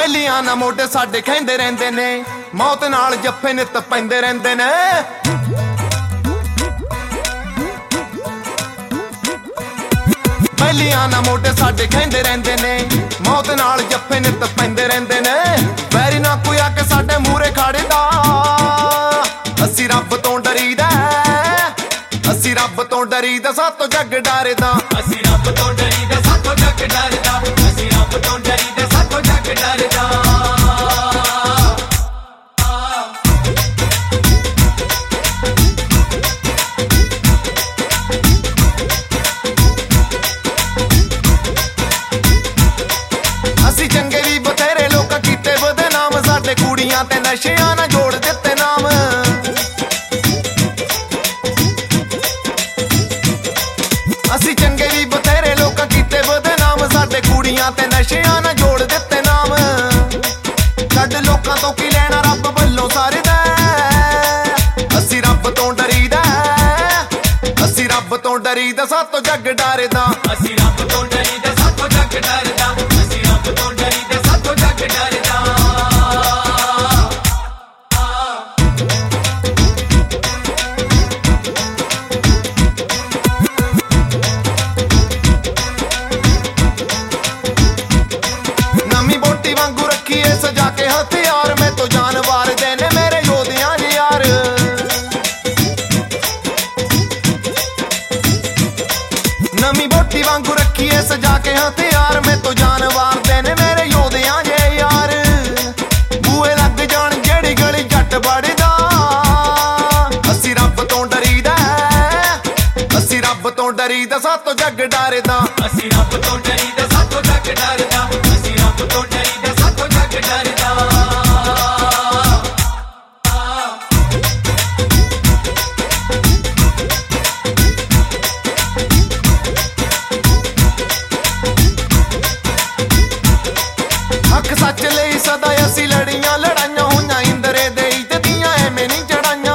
ਪਹਿਲੀਆਂ ਨਾ ਮੋਢੇ ਸਾਡੇ ਕਹਿੰਦੇ ਰਹਿੰਦੇ ਨੇ, ਮੌਤ ਨਾਲ ਜੱਫੇ ਨਿੱਤ ਪੈਂਦੇ ਰਹਿੰਦੇ ਨੇ। ਪਹਿਲੀਆਂ ਨਾ ਮੋਢੇ ਸਾਡੇ ਕਹਿੰਦੇ ਰਹਿੰਦੇ ਨੇ, ਮੌਤ ਨਾਲ ਜੱਫੇ ਨਿੱਤ ਪੈਂਦੇ ਰਹਿੰਦੇ ਨੇ। ਵੈਰੀ ਨਾ ਕੋਈ ਆ ਕੇ ਸਾਡੇ ਮੂਹਰੇ ਖੜਦਾ, ਅਸੀਂ ਰੱਬ ਤੋਂ ਡਰੀਦਾ, ਅਸੀਂ ਰੱਬ ਤੋਂ ਡਰੀਦਾ, ਸਾਤੋਂ ਜੱਗ ਡਰਦਾ। ਅਸੀਂ ਰੱਬ ਤੋਂ ਡਰੀਦਾ, ਸਾਤੋਂ ਜੱਗ ਡਰਦਾ, ਅਸੀਂ ਰੱਬ ਤੋਂ ਡਰੀਦਾ, ਸਾਤੋਂ ਜੱਗ ਡਰਦਾ। ਅਸੀਂ ਚੰਗੇ ਵੀ ਬਥੇਰੇ ਲੋਕਾਂ ਕੀਤੇ ਬਦਨਾਮ, ਸਾਡੇ ਕੁੜੀਆਂ ਤੇ ਨਸ਼ਿਆਂ ਨਾਲ ਜੋੜ ਦਿੱਤੇ ਨਾਮ। ਅਸੀਂ ਚੰਗੇ ਵੀ ਬਥੇਰੇ ਲੋਕਾਂ ਕੀਤੇ ਬਦਨਾਮ, ਸਾਡੇ ਕੁੜੀਆਂ ਤੇ ਨਸ਼ਿਆਂ ਨਾਲ ਜੋੜ ਦਿੱਤੇ ਨਾਮ। ਸਾਡੇ ਲੋਕਾਂ ਤੋਂ ਕੀ ਲੈਣਾ, ਰੱਬ ਵੱਲੋਂ ਸਰਦਾ, ਅਸੀਂ ਰੱਬ ਤੋਂ ਡਰੀਦਾ, ਅਸੀਂ ਰੱਬ ਤੋਂ ਡਰੀਦਾ, ਸਾਤੋਂ ਜੱਗ ਡਰਦਾ। ਅਸੀਂ ਰੱਬ ਤੋਂ ਡਰੀਦਾ, ਸਾਤੋਂ ਜੱਗ ਡਰਦਾ, ਅਸੀਂ ਰੱਬ ਤੋਂ ਡਰੀਦਾ, ਸਾਤੋਂ ਜੱਗ ਡਰਦਾ। ਨਵੀਂ ਬੋਟੀ ਵਾਂਗੂ ਰੱਖੀਏ ਸਜਾ ਕੇ ਹਥਿਆਰ, ਮੈਂ ਤੋਂ ਜਾਨ ਵਾਰਦੇ ਨੇ ਮੇਰੇ ਯੋਧਿਆਂ ਦੇ ਯਾਰ। ਨਵੀਂ ਬੋਟੀ ਵਾਂਗੂ ਰੱਖੀਏ ਸਜਾ ਕੇ ਹਥਿਆਰ, ਮੈਂ ਤੋਂ ਜਾਨ ਵਾਰਦੇ ਨੇ ਮੇਰੇ ਯੋਧਿਆਂ ਦੇ ਯਾਰ। ਬੂਹੇ ਲੱਗ ਜਾਣ ਜਿਹੜੀ ਗਲੀ ਜੱਟ ਵੜਦਾ, ਅਸੀਂ ਰੱਬ ਤੋਂ ਡਰੀਦਾ, ਅਸੀਂ ਰੱਬ ਤੋਂ ਡਰੀਦਾ, ਸਾਤੋਂ ਜੱਗ ਡਰਦਾ। ਅਸੀਂ ਰੱਬ ਤੋਂ ਡਰੀਦਾ, ਸਾਤੋਂ ਜੱਗ ਡਰਦਾ, ਅਸੀਂ ਰੱਬ ਤੋਂ ਡਰੀਦਾ, ਸਾਤੋਂ ਜੱਗ ਡਰਦਾ। ਹੱਕ ਸੱਚ ਲਈ ਸਦਾ ਅਸੀਂ ਲੜੀਆਂ, ਲੜਾਈਆਂ ਹੋਈਆਂ ਇੰਦਰੇ ਦੇ ਇੱਜ਼ਤ ਦੀਆਂ ਐਵੇਂ ਨਹੀਂ ਚੜਾਈਆਂ।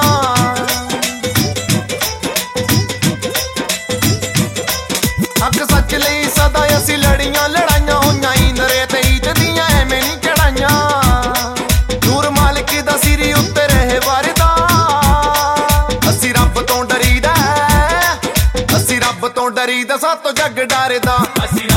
ਹੱਕ ਸੱਚ ਲਈ ਸਦਾ ਅਸੀਂ ਲੜੀਆਂ, ਲੜਾਈਆਂ ਹੋਈਆਂ ਇੰਦਰੇ ਤੇ ਇੱਜ਼ਤ ਦੀਆਂ ਐਵੇਂ ਨਹੀਂ ਚੜਾਈਆਂ। ਨੂਰ ਮਾਲਿਕ ਦਾ ਸਿਰੀ ਉੱਤੇ ਰਹੇ ਵਰਦਾ, ਅਸੀਂ ਰੱਬ ਤੋਂ ਡਰੀਦਾ, ਅਸੀਂ ਰੱਬ ਤੋਂ ਡਰੀਦਾ, ਸਾਤੋਂ ਜੱਗ ਡਰਦਾ। ਅਸੀਂ